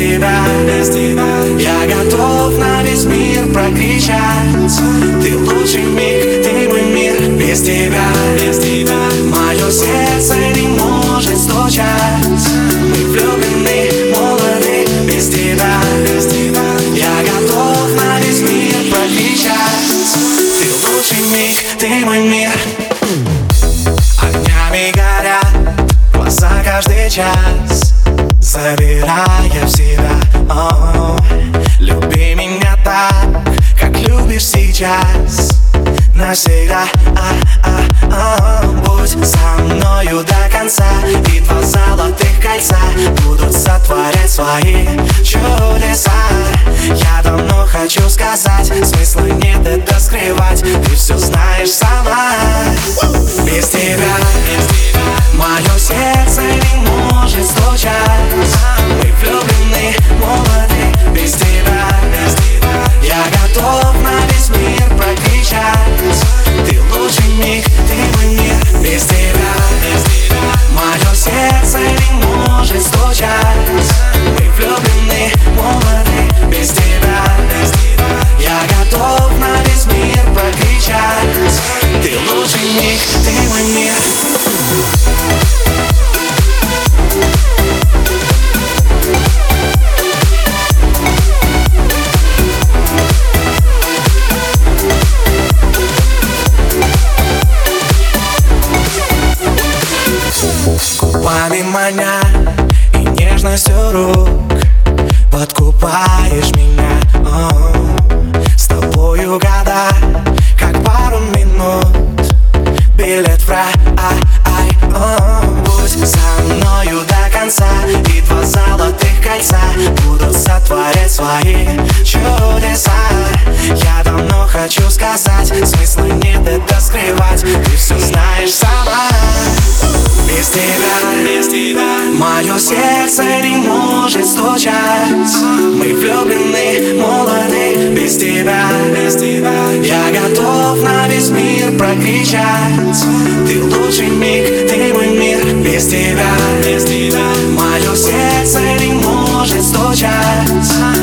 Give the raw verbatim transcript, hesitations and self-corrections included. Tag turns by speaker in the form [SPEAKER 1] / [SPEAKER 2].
[SPEAKER 1] тебя, без тебя я готов на весь мир прокричать. Ты лучший миг, ты мой мир. Без тебя, без тебя мое сердце не может стучать. Мы влюблены, молоды. Без тебя, без тебя я готов на весь мир прокричать. Ты лучший миг, ты мой мир. Огнями горят глаза каждый час, забирая в себя. О, люби меня так, как любишь сейчас, навсегда. а, а, а, Будь со мною до конца, и два золотых кольца будут сотворять свои чудеса. Я давно хочу сказать, смысла нет это скрывать. Ты все знаешь сама. Без тебя, без тебя мое сердце не может стучать. Мы влюблены, молоды. Без тебя, без тебя я готов на весь мир прокричать. Ты лучший миг, ты мой мир. Без тебя, без тебя мое сердце не может стучать. Мы влюблены, молоды. Без тебя, без тебя я готов на весь мир прокричать. Ты лучший миг, ты мой мир. Губами маня и нежностью рук подкупаешь меня. О, с тобою года, как пару минут, билет в рай. О, будь со мною до конца, и два золотых кольца будут сотворять свои чудеса. Я давно хочу сказать, смысла нет это скрывать. Ты все знаешь сама. Без тебя, без тебя мое сердце не может стучать. Мы влюблены, молоды. Без тебя, без тебя я готов на весь мир прокричать. Ты лучший миг, ты мой мир. Без тебя, без тебя мое сердце не может стучать.